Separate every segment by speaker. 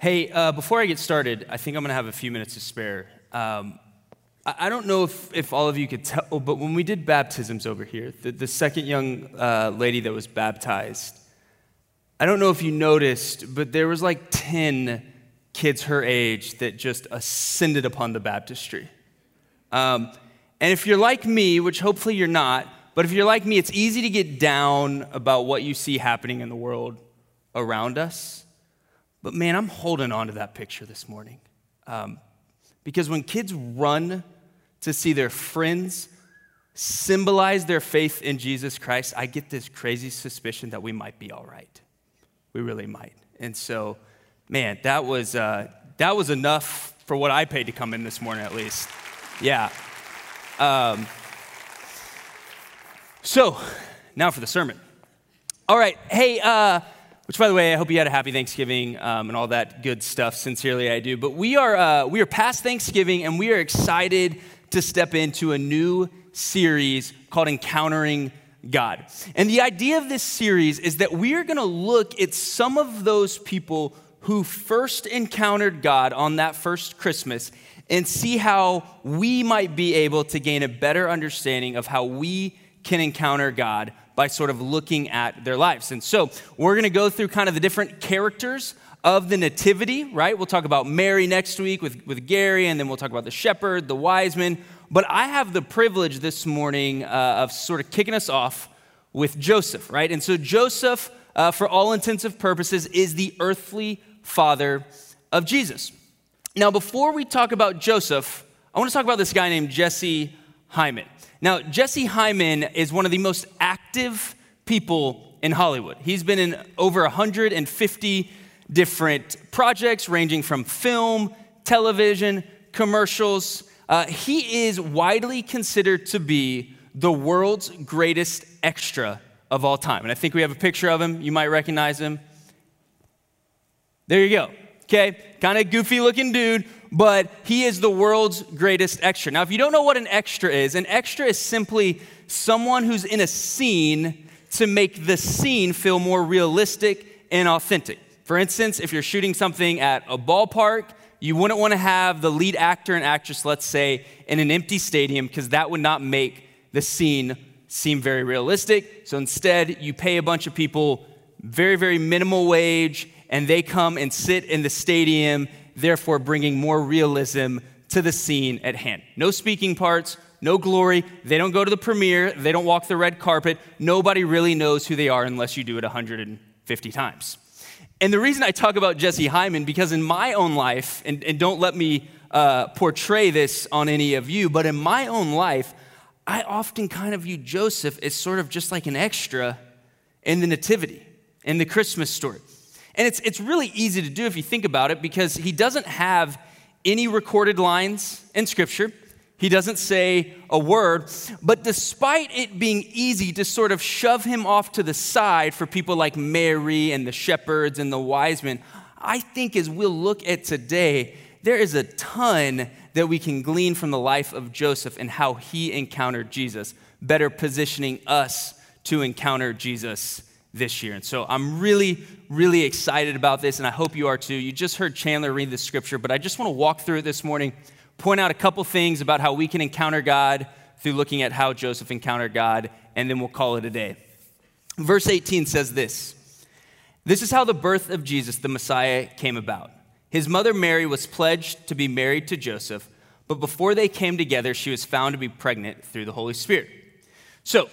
Speaker 1: Hey, before I get started, I think I'm going to have a few minutes to spare. I don't know if all of you could tell, but when we did baptisms over here, the second young lady that was baptized, I don't know if you noticed, but there was like 10 kids her age that just ascended upon the baptistry. And if you're like me, which hopefully you're not, but if you're like me, it's easy to get down about what you see happening in the world around us. But man, I'm holding on to that picture this morning. Because when kids run to see their friends symbolize their faith in Jesus Christ, I get this crazy suspicion that we might be all right. We really might. And so, man, that was enough for what I paid to come in this morning, at least. Yeah. So, now for the sermon. All right. Hey, which, by the way, I hope you had a happy Thanksgiving and all that good stuff. Sincerely, I do. But we are past Thanksgiving, and we are excited to step into a new series called Encountering God. And the idea of this series is that we are going to look at some of those people who first encountered God on that first Christmas and see how we might be able to gain a better understanding of how we can encounter God by sort of looking at their lives. And so we're going to go through kind of the different characters of the nativity, right? We'll talk about Mary next week with Gary, and then we'll talk about the shepherd, the wise men. But I have the privilege this morning of sort of kicking us off with Joseph, right? And so Joseph, for all intents and purposes, is the earthly father of Jesus. Now, before we talk about Joseph, I want to talk about this guy named Jesse Hyman. Now, Jesse Hyman is one of the most active people in Hollywood. He's been in over 150 different projects ranging from film, television, commercials. He is widely considered to be the world's greatest extra of all time. And I think we have a picture of him. You might recognize him. There you go. Okay, kind of goofy looking dude, but he is the world's greatest extra. Now, if you don't know what an extra is simply someone who's in a scene to make the scene feel more realistic and authentic. For instance, if you're shooting something at a ballpark, you wouldn't want to have the lead actor and actress, let's say, in an empty stadium because that would not make the scene seem very realistic. So instead, you pay a bunch of people very, very minimal wage, and they come and sit in the stadium, therefore bringing more realism to the scene at hand. No speaking parts, no glory. They don't go to the premiere. They don't walk the red carpet. Nobody really knows who they are unless you do it 150 times. And the reason I talk about Jesse Hyman, because in my own life, and don't let me portray this on any of you, but in my own life, I often kind of view Joseph as sort of just like an extra in the nativity, in the Christmas story. And it's really easy to do if you think about it because he doesn't have any recorded lines in Scripture. He doesn't say a word. But despite it being easy to sort of shove him off to the side for people like Mary and the shepherds and the wise men, I think as we'll look at today, there is a ton that we can glean from the life of Joseph and how he encountered Jesus, better positioning us to encounter Jesus this year. And so I'm really, really excited about this, and I hope you are too. You just heard Chandler read the scripture, but I just want to walk through it this morning, point out a couple things about how we can encounter God through looking at how Joseph encountered God, and then we'll call it a day. Verse 18 says this: "This is how the birth of Jesus, the Messiah, came about. His mother Mary was pledged to be married to Joseph, but before they came together, she was found to be pregnant through the Holy Spirit." So,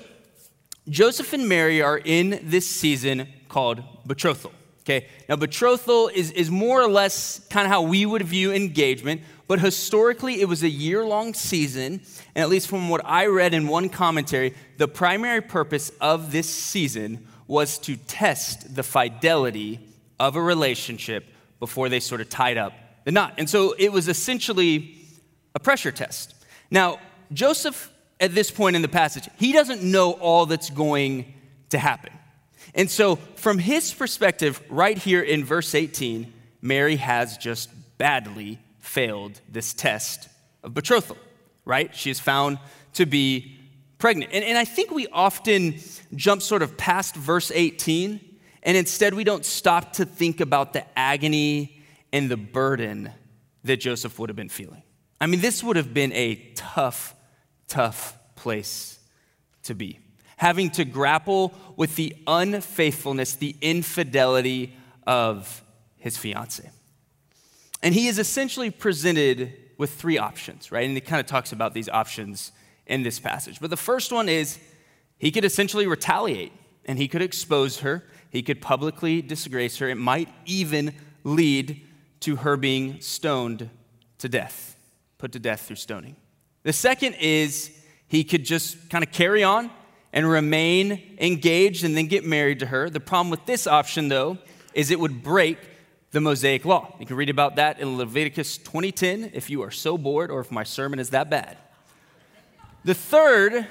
Speaker 1: Joseph and Mary are in this season called betrothal, okay? Now, betrothal is more or less kind of how we would view engagement, but historically it was a year-long season, and at least from what I read in one commentary, the primary purpose of this season was to test the fidelity of a relationship before they sort of tied up the knot. And so it was essentially a pressure test. Now, Joseph, at this point in the passage, he doesn't know all that's going to happen. And so from his perspective, right here in verse 18, Mary has just badly failed this test of betrothal, right? She is found to be pregnant. And I think we often jump sort of past verse 18, and instead we don't stop to think about the agony and the burden that Joseph would have been feeling. I mean, this would have been a tough, tough place to be. Having to grapple with the unfaithfulness, the infidelity of his fiancée. And he is essentially presented with three options, right? And he kind of talks about these options in this passage. But the first one is he could essentially retaliate, and he could expose her. He could publicly disgrace her. It might even lead to her being stoned to death, put to death through stoning. The second is he could just kind of carry on and remain engaged and then get married to her. The problem with this option, though, is it would break the Mosaic law. You can read about that in Leviticus 20:10 if you are so bored or if my sermon is that bad. The third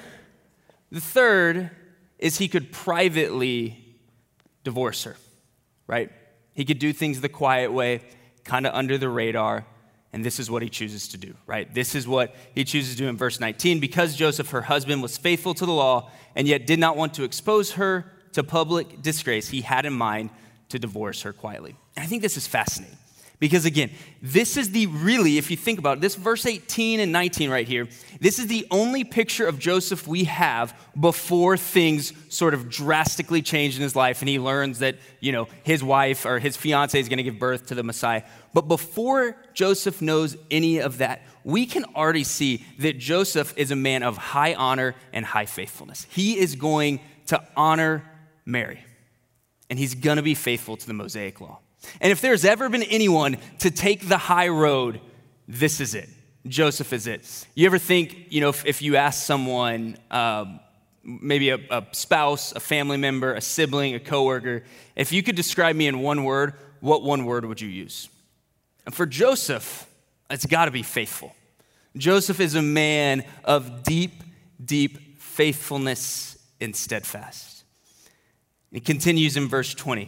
Speaker 1: is he could privately divorce her, right? He could do things the quiet way, kind of under the radar, and this is what he chooses to do, right? This is what he chooses to do in verse 19. Because Joseph, her husband, was faithful to the law and yet did not want to expose her to public disgrace, he had in mind to divorce her quietly. And I think this is fascinating because, again, this is if you think about it, this verse 18 and 19 right here, this is the only picture of Joseph we have before things sort of drastically change in his life and he learns that, his wife or his fiancée is going to give birth to the Messiah. But before Joseph knows any of that, we can already see that Joseph is a man of high honor and high faithfulness. He is going to honor Mary. And he's going to be faithful to the Mosaic law. And if there's ever been anyone to take the high road, this is it. Joseph is it. You ever think, if you ask someone, maybe a spouse, a family member, a sibling, a coworker, if you could describe me in one word, what one word would you use? And for Joseph, it's got to be faithful. Joseph is a man of deep, deep faithfulness and steadfast. It continues in verse 20.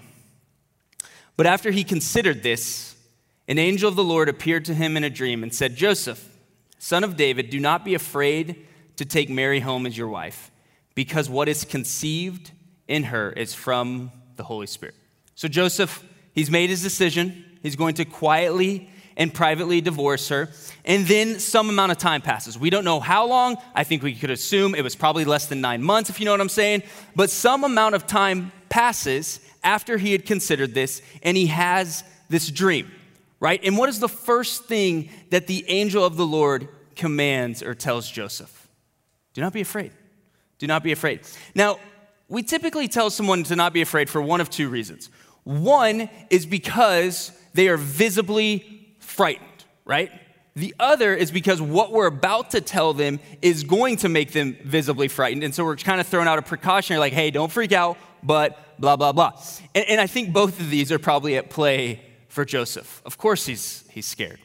Speaker 1: But after he considered this, an angel of the Lord appeared to him in a dream and said, Joseph, son of David, do not be afraid to take Mary home as your wife, because what is conceived in her is from the Holy Spirit. So Joseph, he's made his decision. He's going to quietly and privately divorce her. And then some amount of time passes. We don't know how long. I think we could assume it was probably less than 9 months, if you know what I'm saying. But some amount of time passes after he had considered this, and he has this dream, right? And what is the first thing that the angel of the Lord commands or tells Joseph? Do not be afraid. Do not be afraid. Now, we typically tell someone to not be afraid for one of two reasons. One is because they are visibly frightened, right? The other is because what we're about to tell them is going to make them visibly frightened. And so we're kind of throwing out a precautionary, like, hey, don't freak out, but blah, blah, blah. And I think both of these are probably at play for Joseph. Of course he's scared.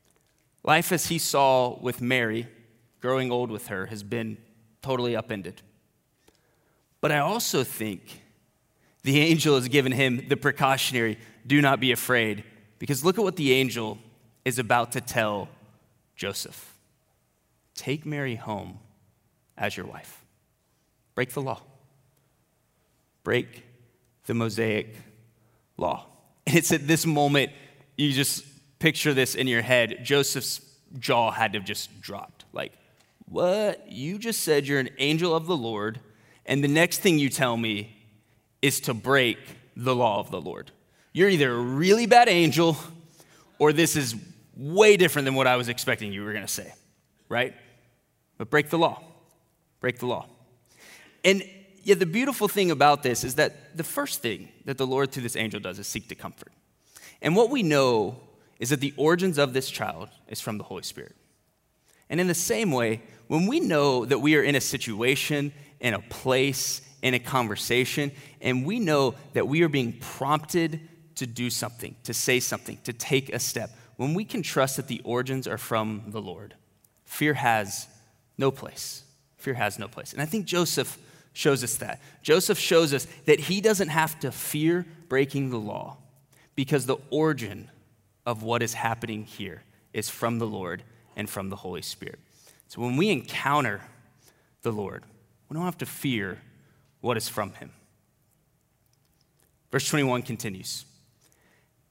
Speaker 1: Life as he saw with Mary, growing old with her, has been totally upended. But I also think the angel has given him the precautionary, do not be afraid, because look at what the angel is about to tell Joseph. Take Mary home as your wife. Break the law. Break the Mosaic law. And it's at this moment, you just picture this in your head, Joseph's jaw had to have just dropped. Like, what? You just said you're an angel of the Lord, and the next thing you tell me is to break the law of the Lord. You're either a really bad angel, or this is way different than what I was expecting you were going to say, right? But break the law. Break the law. And yet the beautiful thing about this is that the first thing that the Lord through this angel does is seek to comfort. And what we know is that the origins of this child is from the Holy Spirit. And in the same way, when we know that we are in a situation, in a place, in a conversation, and we know that we are being prompted to do something, to say something, to take a step, when we can trust that the origins are from the Lord, fear has no place. Fear has no place. And I think Joseph shows us that. Joseph shows us that he doesn't have to fear breaking the law because the origin of what is happening here is from the Lord and from the Holy Spirit. So when we encounter the Lord, we don't have to fear what is from him. Verse 21 continues.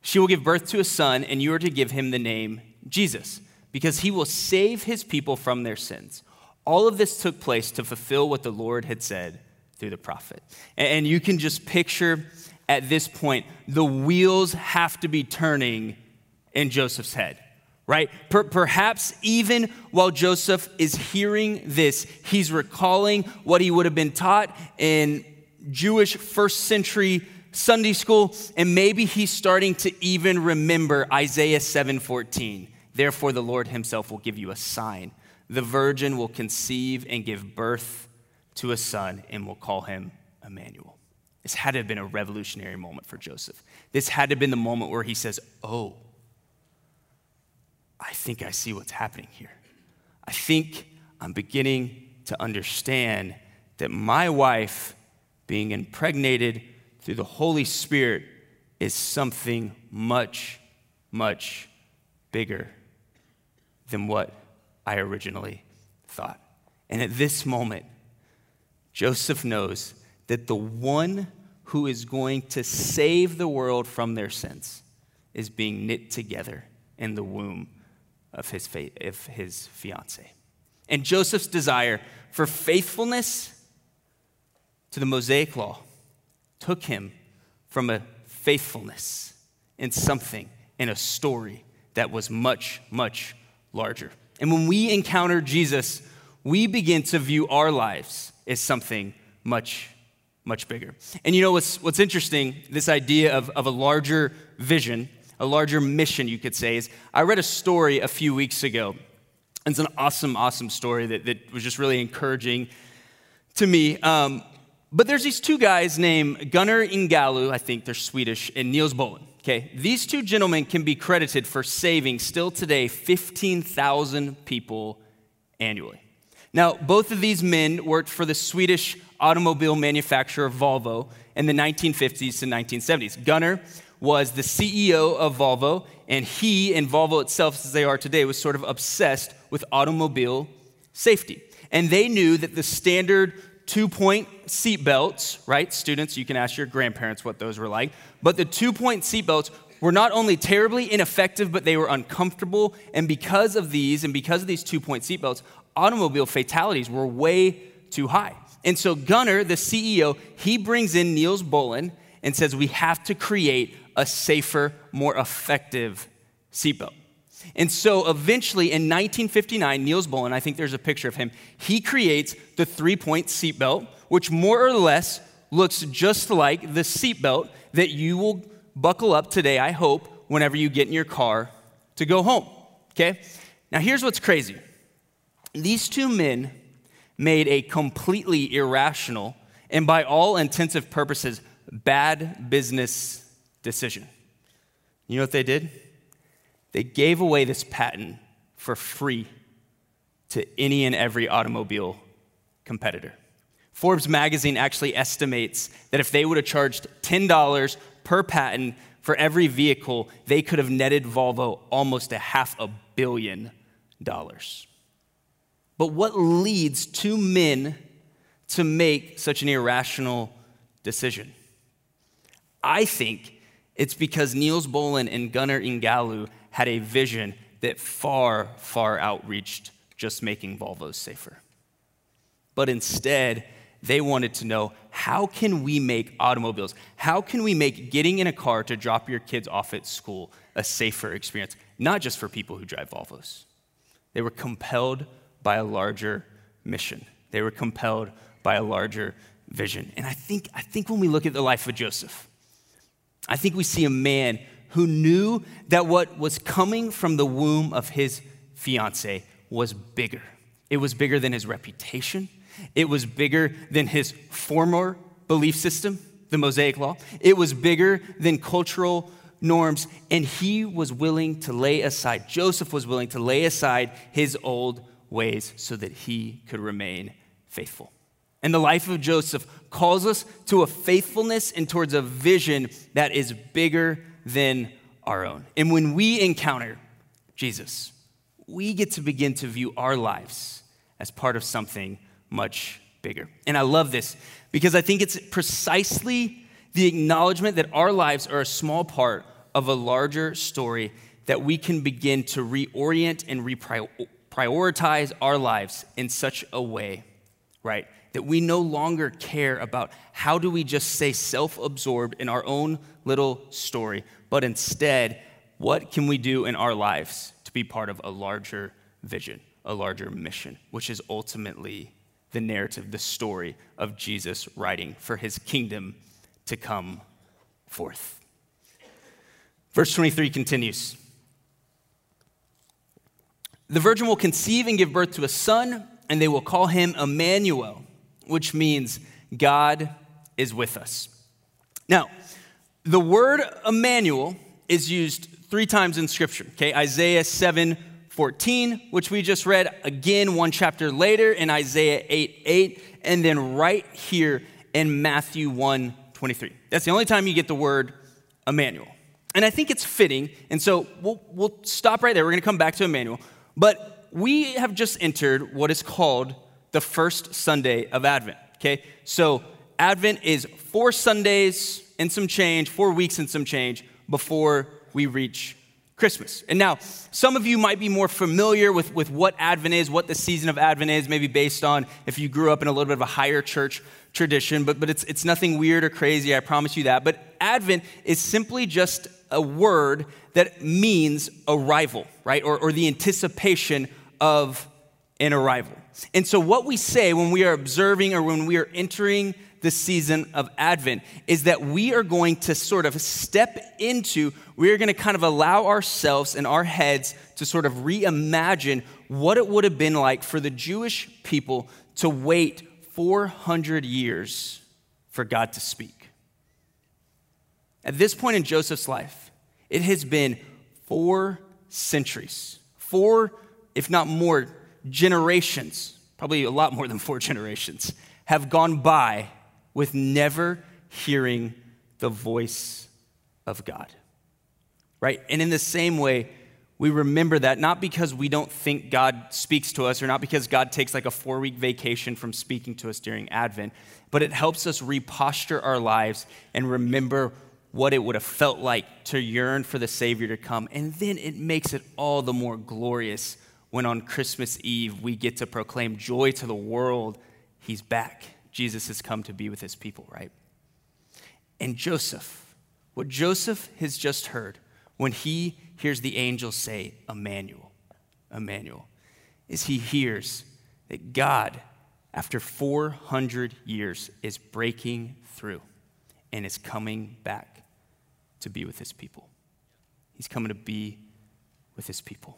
Speaker 1: She will give birth to a son, and you are to give him the name Jesus, because he will save his people from their sins. All of this took place to fulfill what the Lord had said through the prophet. And you can just picture at this point, the wheels have to be turning in Joseph's head, right? Perhaps even while Joseph is hearing this, he's recalling what he would have been taught in Jewish first century Sunday school, and maybe he's starting to even remember Isaiah 7:14. Therefore, the Lord himself will give you a sign. The virgin will conceive and give birth to a son and will call him Emmanuel. This had to have been a revolutionary moment for Joseph. This had to have been the moment where he says, oh, I think I see what's happening here. I think I'm beginning to understand that my wife being impregnated through the Holy Spirit is something much, much bigger than what I originally thought. And at this moment, Joseph knows that the one who is going to save the world from their sins is being knit together in the womb of his fiancée. And Joseph's desire for faithfulness to the Mosaic law took him from a faithfulness in something, in a story that was much, much larger. And when we encounter Jesus, we begin to view our lives as something much, much bigger. And you know what's interesting, this idea of a larger vision, a larger mission, you could say, is I read a story a few weeks ago. It's an awesome, awesome story that was just really encouraging to me. But there's these two guys named Gunnar Ingalu, I think they're Swedish, and Niels Bohlin. Okay, these two gentlemen can be credited for saving, still today, 15,000 people annually. Now, both of these men worked for the Swedish automobile manufacturer Volvo in the 1950s to 1970s. Gunnar was the CEO of Volvo, and he and Volvo itself, as they are today, was sort of obsessed with automobile safety. And they knew that the standard 2-point seat belts, right? Students, you can ask your grandparents what those were like. But the 2-point seat belts were not only terribly ineffective, but they were uncomfortable. And because of these 2-point seat belts, automobile fatalities were way too high. And so Gunnar, the CEO, he brings in Niels Bohlin and says, we have to create a safer, more effective seatbelt. And so eventually in 1959, Niels Bohlin, I think there's a picture of him, he creates the 3-point seatbelt, which more or less looks just like the seatbelt that you will buckle up today, I hope, whenever you get in your car to go home, okay? Now here's what's crazy. These two men made a completely irrational and by all intensive purposes, bad business decision. You know what they did? They gave away this patent for free to any and every automobile competitor. Forbes magazine actually estimates that if they would have charged $10 per patent for every vehicle, they could have netted Volvo almost $500 million. But what leads two men to make such an irrational decision? I think it's because Niels Bohlin and Gunnar Ingalu had a vision that far, far outreached just making Volvos safer. But instead, they wanted to know, how can we make automobiles, how can we make getting in a car to drop your kids off at school a safer experience, not just for people who drive Volvos. They were compelled by a larger mission. They were compelled by a larger vision. And I think when we look at the life of Joseph, I think we see a man who knew that what was coming from the womb of his fiancée was bigger. It was bigger than his reputation. It was bigger than his former belief system, the Mosaic law. It was bigger than cultural norms, and he was willing to lay aside, Joseph was willing to lay aside his old ways so that he could remain faithful. And the life of Joseph calls us to a faithfulness and towards a vision that is bigger than our own. And when we encounter Jesus, we get to begin to view our lives as part of something much bigger. And I love this because I think it's precisely the acknowledgement that our lives are a small part of a larger story that we can begin to reorient and prioritize our lives in such a way, right, that we no longer care about how do we just stay self-absorbed in our own little story, but instead, what can we do in our lives to be part of a larger vision, a larger mission, which is ultimately the narrative, the story of Jesus writing for his kingdom to come forth. Verse 23 continues. The virgin will conceive and give birth to a son, and they will call him Emmanuel, which means God is with us. Now, the word Emmanuel is used 3 times in Scripture, okay? Isaiah 7:14, which we just read, again 1 chapter later in Isaiah 8:8, and then right here in Matthew 1:23. That's the only time you get the word Emmanuel. And I think it's fitting, and so we'll stop right there. We're going to come back to Emmanuel. But we have just entered what is called the first Sunday of Advent, okay? So Advent is 4 Sundays and some change, 4 weeks and some change before we reach Christmas. And now, some of you might be more familiar with what Advent is, what the season of Advent is, maybe based on if you grew up in a little bit of a higher church tradition, but it's nothing weird or crazy, I promise you that. But Advent is simply just a word that means arrival, right? Or the anticipation of an arrival. And so what we say when we are observing or when we are entering the season of Advent is that we are going to sort of step into, we are going to kind of allow ourselves and our heads to sort of reimagine what it would have been like for the Jewish people to wait 400 years for God to speak. At this point in Joseph's life, it has been 4 centuries, 4, if not more, generations, probably a lot more than 4 generations, have gone by with never hearing the voice of God, right? And in the same way, we remember that not because we don't think God speaks to us or not because God takes like a 4-week vacation from speaking to us during Advent, but it helps us reposture our lives and remember what it would have felt like to yearn for the Savior to come. And then it makes it all the more glorious when on Christmas Eve we get to proclaim joy to the world. He's back. Jesus has come to be with his people, right? And Joseph, what Joseph has just heard when he hears the angel say, Emmanuel, is he hears that God, after 400 years, is breaking through and is coming back to be with his people. He's coming to be with his people.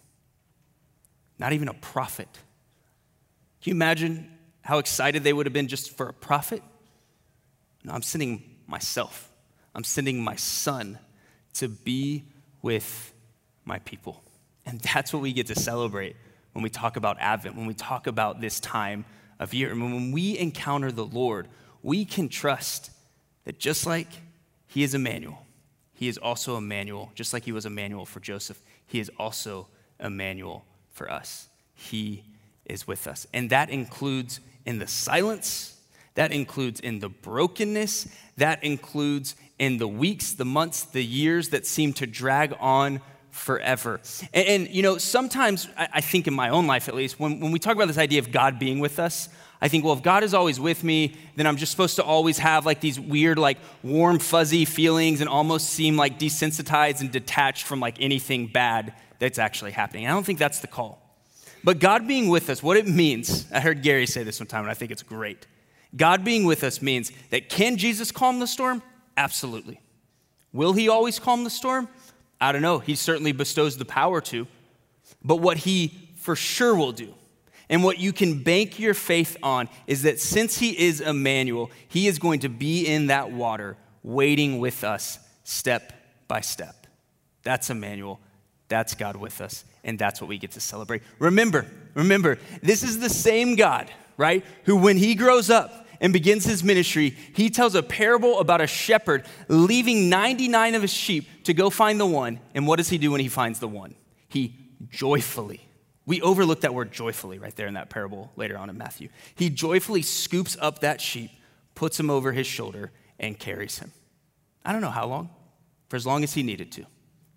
Speaker 1: Not even a prophet. Can you imagine how excited they would have been just for a prophet? No, I'm sending myself. I'm sending my son to be with my people. And that's what we get to celebrate when we talk about Advent, when we talk about this time of year. And when we encounter the Lord, we can trust that just like he is Emmanuel, he is also Emmanuel. Just like he was Emmanuel for Joseph, he is also Emmanuel for us. He is with us. And that includes in the silence, that includes in the brokenness, that includes in the weeks, the months, the years that seem to drag on forever. And you know, sometimes I think in my own life at least, when we talk about this idea of God being with us, I think, well, if God is always with me, then I'm just supposed to always have like these weird, like warm, fuzzy feelings and almost seem like desensitized and detached from like anything bad that's actually happening. I don't think that's the call. But God being with us, what it means, I heard Gary say this one time and I think it's great. God being with us means that can Jesus calm the storm? Absolutely. Will he always calm the storm? I don't know. He certainly bestows the power to. But what he for sure will do, and what you can bank your faith on, is that since he is Emmanuel, he is going to be in that water waiting with us step by step. That's Emmanuel. That's God with us. And that's what we get to celebrate. Remember, this is the same God, right, who when he grows up and begins his ministry, he tells a parable about a shepherd leaving 99 of his sheep to go find the one. And what does he do when he finds the one? He joyfully, we overlook that word joyfully right there in that parable later on in Matthew. He joyfully scoops up that sheep, puts him over his shoulder, and carries him. I don't know how long, for as long as he needed to.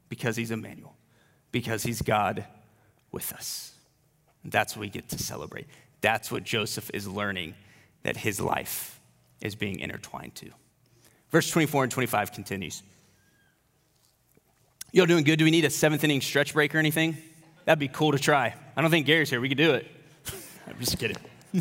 Speaker 1: because he's Emmanuel, because he's God with us. And that's what we get to celebrate. That's what Joseph is learning, that his life is being intertwined to. Verse 24 and 25 continues. Y'all doing good? Do we need a seventh inning stretch break or anything? That'd be cool to try. I don't think Gary's here. We could do it. I'm just kidding.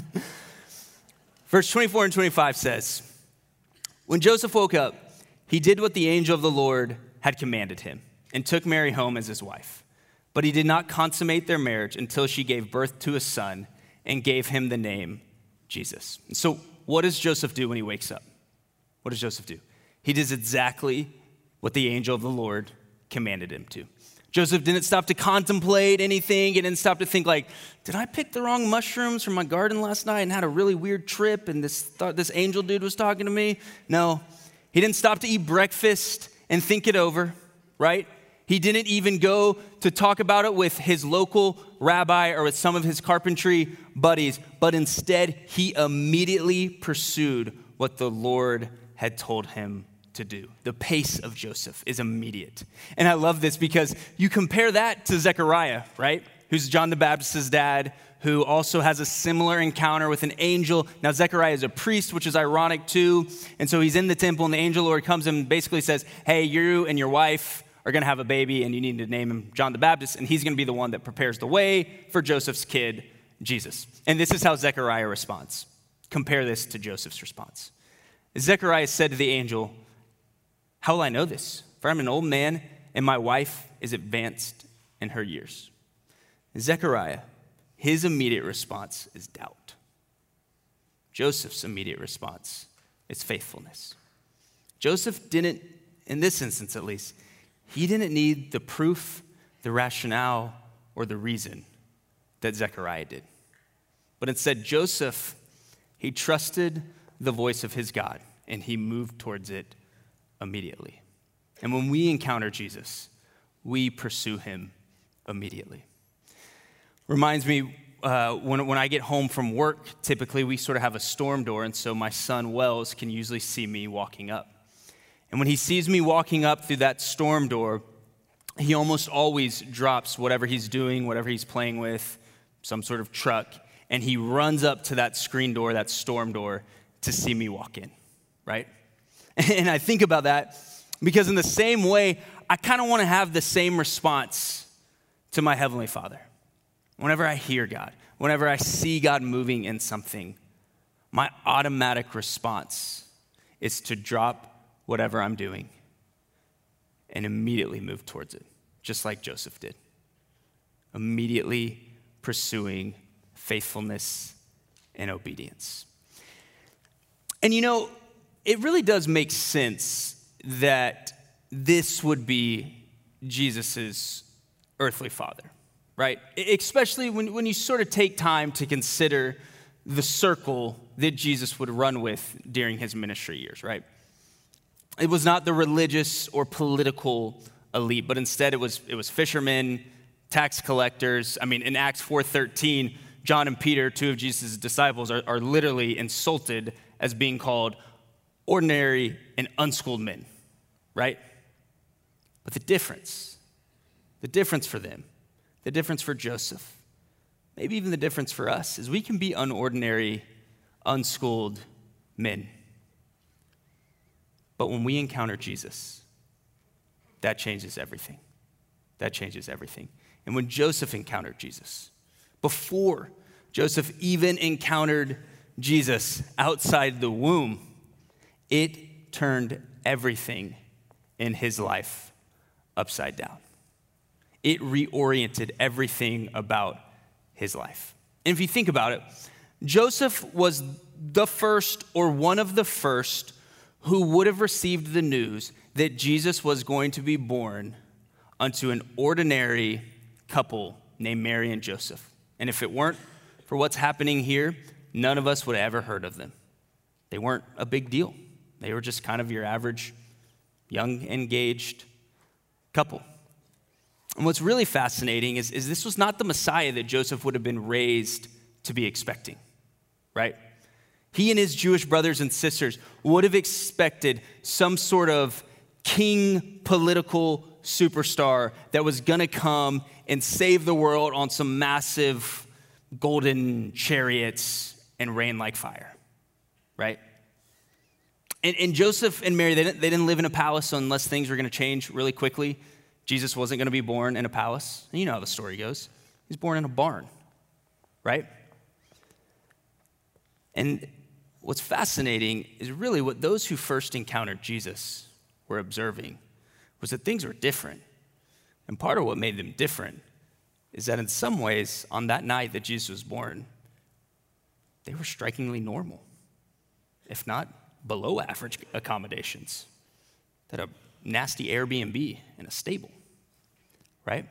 Speaker 1: Verse 24 and 25 says, when Joseph woke up, he did what the angel of the Lord had commanded him and took Mary home as his wife. But he did not consummate their marriage until she gave birth to a son and gave him the name Jesus. And so what does Joseph do when he wakes up? What does Joseph do? He does exactly what the angel of the Lord commanded him to. Joseph didn't stop to contemplate anything. He didn't stop to think like, did I pick the wrong mushrooms from my garden last night and had a really weird trip and this angel dude was talking to me? No, he didn't stop to eat breakfast and think it over, right? He didn't even go to talk about it with his local rabbi or with some of his carpentry buddies, but instead he immediately pursued what the Lord had told him to do. The pace of Joseph is immediate. And I love this because you compare that to Zechariah, right? Who's John the Baptist's dad, who also has a similar encounter with an angel. Now, Zechariah is a priest, which is ironic too. And so he's in the temple and the angel Lord comes and basically says, hey, you and your wife are going to have a baby and you need to name him John the Baptist. And he's going to be the one that prepares the way for Joseph's kid, Jesus. And this is how Zechariah responds. Compare this to Joseph's response. Zechariah said to the angel, how will I know this? For I'm an old man, and my wife is advanced in her years. Zechariah, his immediate response is doubt. Joseph's immediate response is faithfulness. Joseph didn't, in this instance at least, he didn't need the proof, the rationale, or the reason that Zechariah did. But instead, Joseph, he trusted the voice of his God, and he moved towards it immediately. And when we encounter Jesus, we pursue him immediately. Reminds me, when I get home from work, typically we sort of have a storm door, and so my son Wells can usually see me walking up. And when he sees me walking up through that storm door, he almost always drops whatever he's doing, whatever he's playing with, some sort of truck, and he runs up to that screen door, that storm door, to see me walk in, right? And I think about that because in the same way, I kind of want to have the same response to my Heavenly Father. Whenever I hear God, whenever I see God moving in something, my automatic response is to drop whatever I'm doing and immediately move towards it, just like Joseph did. Immediately pursuing faithfulness and obedience. And you know, it really does make sense that this would be Jesus' earthly father, right? Especially when you sort of take time to consider the circle that Jesus would run with during his ministry years, right? It was not the religious or political elite, but instead it was fishermen, tax collectors. I mean, in Acts 4:13, John and Peter, two of Jesus' disciples, are literally insulted as being called ordinary and unschooled men, right? But the difference for them, the difference for Joseph, maybe even the difference for us, is we can be unordinary, unschooled men. But when we encounter Jesus, that changes everything. That changes everything. And when Joseph encountered Jesus, before Joseph even encountered Jesus outside the womb, it turned everything in his life upside down. It reoriented everything about his life. And if you think about it, Joseph was the first or one of the first who would have received the news that Jesus was going to be born unto an ordinary couple named Mary and Joseph. And if it weren't for what's happening here, none of us would have ever heard of them. They weren't a big deal. They were just kind of your average young, engaged couple. And what's really fascinating is this was not the Messiah that Joseph would have been raised to be expecting, right? He and his Jewish brothers and sisters would have expected some sort of king political superstar that was going to come and save the world on some massive golden chariots and rain like fire, right? And Joseph and Mary, they didn't live in a palace, so unless things were going to change really quickly, Jesus wasn't going to be born in a palace. And you know how the story goes. He's born in a barn, right? And what's fascinating is really what those who first encountered Jesus were observing was that things were different. And part of what made them different is that in some ways, on that night that Jesus was born, they were strikingly normal, if not below average accommodations. That a nasty Airbnb in a stable, right?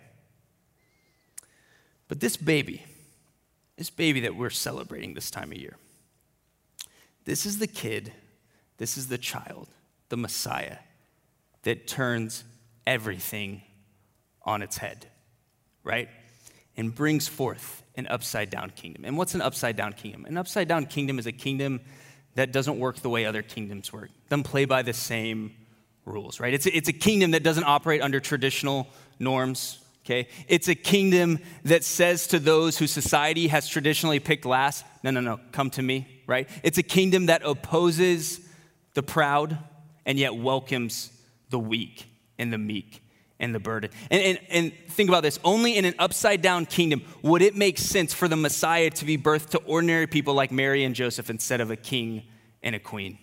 Speaker 1: But this baby that we're celebrating this time of year, this is the kid, this is the child, the Messiah that turns everything on its head, right? And brings forth an upside down kingdom. And what's an upside down kingdom? An upside down kingdom is a kingdom that doesn't work the way other kingdoms work. Doesn't play by the same rules, right? It's a kingdom that doesn't operate under traditional norms, okay? It's a kingdom that says to those who society has traditionally picked last, no, come to me, right? It's a kingdom that opposes the proud and yet welcomes the weak and the meek and the burden. And think about this, only in an upside down kingdom would it make sense for the Messiah to be birthed to ordinary people like Mary and Joseph instead of a king and a queen.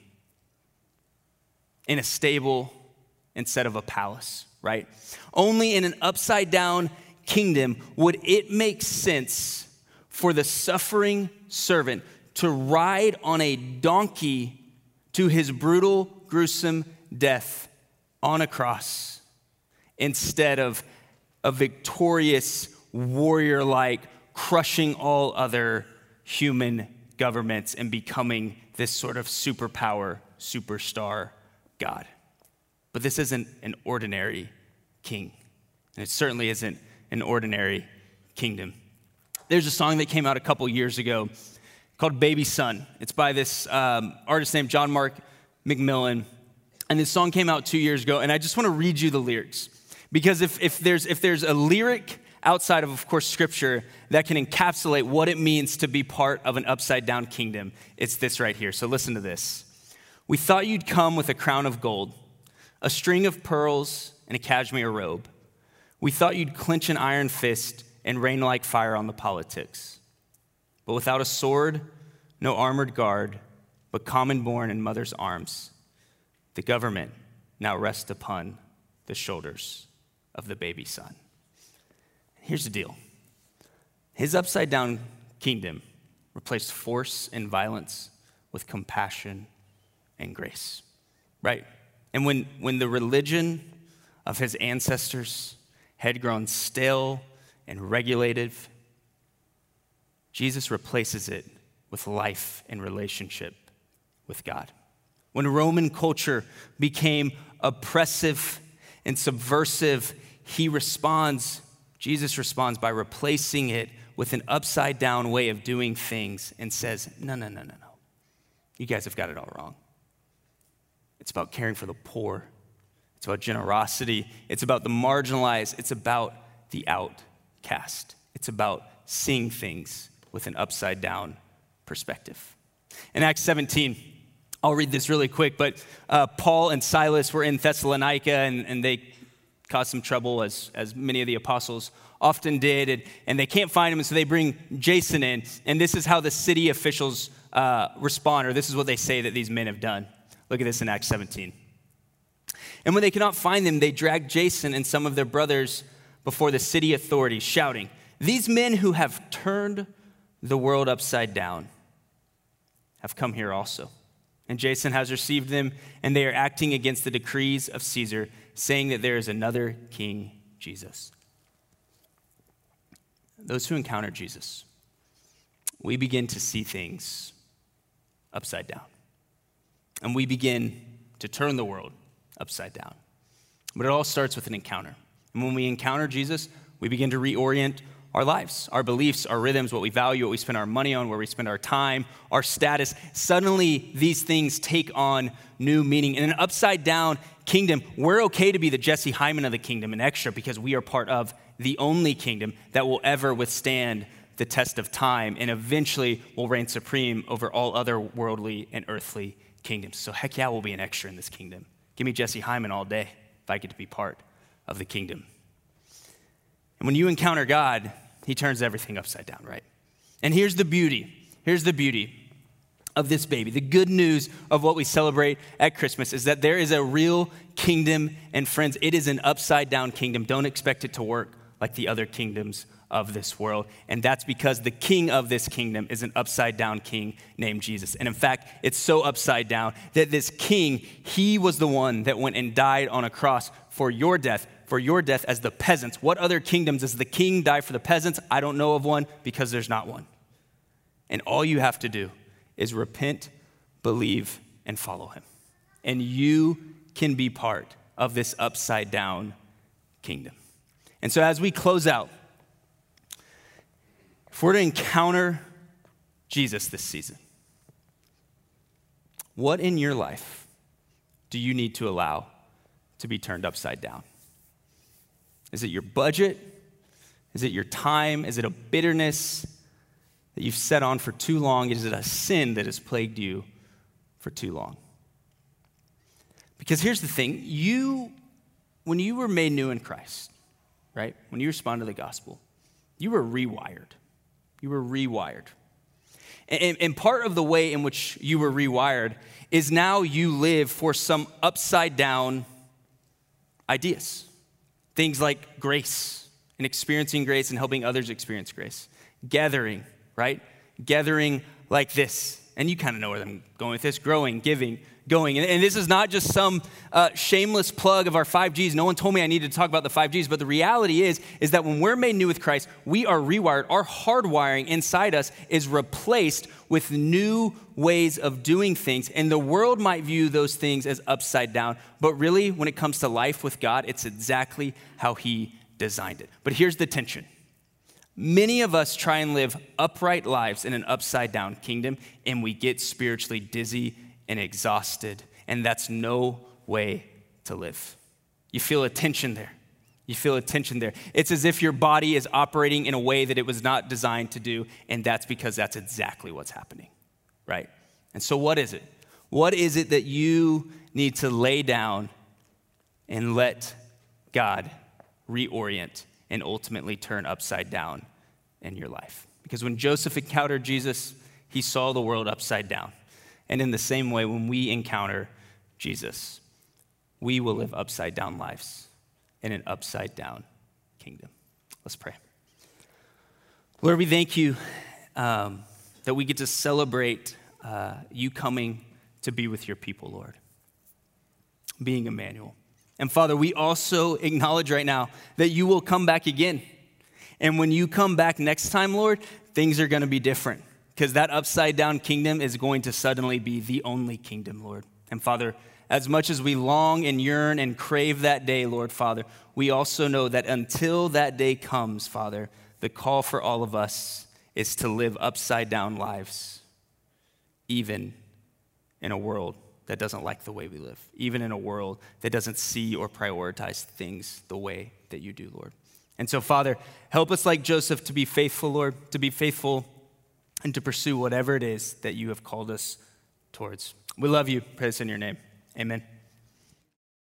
Speaker 1: In a stable instead of a palace, right? Only in an upside down kingdom would it make sense for the suffering servant to ride on a donkey to his brutal, gruesome death on a cross instead of a victorious warrior-like crushing all other human governments and becoming this sort of superpower, superstar God. But this isn't an ordinary king. And it certainly isn't an ordinary kingdom. There's a song that came out a couple years ago called Baby Son. It's by this artist named John Mark McMillan. And this song came out 2 years ago. And I just want to read you the lyrics. Because if there's a lyric outside of course, Scripture that can encapsulate what it means to be part of an upside-down kingdom, it's this right here. So listen to this. We thought you'd come with a crown of gold, a string of pearls, and a cashmere robe. We thought you'd clench an iron fist and rain like fire on the politics. But without a sword, no armored guard, but common born in mother's arms, the government now rests upon the shoulders of the baby son. Here's the deal. His upside-down kingdom replaced force and violence with compassion and grace, right? And when the religion of his ancestors had grown stale and regulative, Jesus replaces it with life and relationship with God. When Roman culture became oppressive and subversive, Jesus responds by replacing it with an upside down way of doing things and says, no. You guys have got it all wrong. It's about caring for the poor. It's about generosity. It's about the marginalized. It's about the outcast. It's about seeing things with an upside down perspective. In Acts 17, I'll read this really quick, but Paul and Silas were in Thessalonica and they caused some trouble as many of the apostles often did, and they can't find him, and so they bring Jason in, and this is how the city officials respond, or this is what they say that these men have done. Look at this in Acts 17. And when they cannot find them, they drag Jason and some of their brothers before the city authorities, shouting, "These men who have turned the world upside down have come here also. And Jason has received them, and they are acting against the decrees of Caesar, saying that there is another King, Jesus." Those who encounter Jesus, we begin to see things upside down. And we begin to turn the world upside down. But it all starts with an encounter. And when we encounter Jesus, we begin to reorient our lives, our beliefs, our rhythms, what we value, what we spend our money on, where we spend our time, our status. Suddenly, these things take on new meaning. In an upside-down kingdom, we're okay to be the Jesse Hyman of the kingdom and extra because we are part of the only kingdom that will ever withstand the test of time and eventually will reign supreme over all other worldly and earthly kingdoms. So heck yeah, we'll be an extra in this kingdom. Give me Jesse Hyman all day if I get to be part of the kingdom. And when you encounter God, he turns everything upside down, right? And here's the beauty. Here's the beauty of this baby. The good news of what we celebrate at Christmas is that there is a real kingdom, and friends, it is an upside down kingdom. Don't expect it to work like the other kingdoms of this world. And that's because the king of this kingdom is an upside down king named Jesus. And in fact, it's so upside down that this king, he was the one that went and died on a cross for your death as the peasants. What other kingdoms does the king die for the peasants? I don't know of one because there's not one. And all you have to do is repent, believe, and follow him. And you can be part of this upside down kingdom. And so as we close out, if we're to encounter Jesus this season, what in your life do you need to allow to be turned upside down? Is it your budget? Is it your time? Is it a bitterness that you've set on for too long? Is it a sin that has plagued you for too long? Because here's the thing, when you were made new in Christ, right? When you respond to the gospel, you were rewired. You were rewired. And part of the way in which you were rewired is now you live for some upside down ideas. Things like grace and experiencing grace and helping others experience grace. Gathering, right? Gathering like this. And you kind of know where I'm going with this. Growing, giving, going. And this is not just some shameless plug of our 5 Gs. No one told me I needed to talk about the 5 Gs. But the reality is that when we're made new with Christ, we are rewired. Our hardwiring inside us is replaced with new ways of doing things. And the world might view those things as upside down. But really, when it comes to life with God, it's exactly how he designed it. But here's the tension. Many of us try and live upright lives in an upside down kingdom, and we get spiritually dizzy and exhausted, and that's no way to live. You feel a tension there. You feel a tension there. It's as if your body is operating in a way that it was not designed to do, and that's because that's exactly what's happening, right? And so what is it? What is it that you need to lay down and let God reorient and ultimately turn upside down in your life? Because when Joseph encountered Jesus, he saw the world upside down. And in the same way, when we encounter Jesus, we will live upside down lives in an upside down kingdom. Let's pray. Lord, we thank you that we get to celebrate you coming to be with your people, Lord, being Emmanuel. And Father, we also acknowledge right now that you will come back again. And when you come back next time, Lord, things are going to be different because that upside down kingdom is going to suddenly be the only kingdom, Lord. And Father, as much as we long and yearn and crave that day, Lord, Father, we also know that until that day comes, Father, the call for all of us is to live upside down lives, even in a world that doesn't like the way we live, even in a world that doesn't see or prioritize things the way that you do, Lord. And so, Father, help us like Joseph to be faithful, Lord, to be faithful and to pursue whatever it is that you have called us towards. We love you. Pray this in your name. Amen.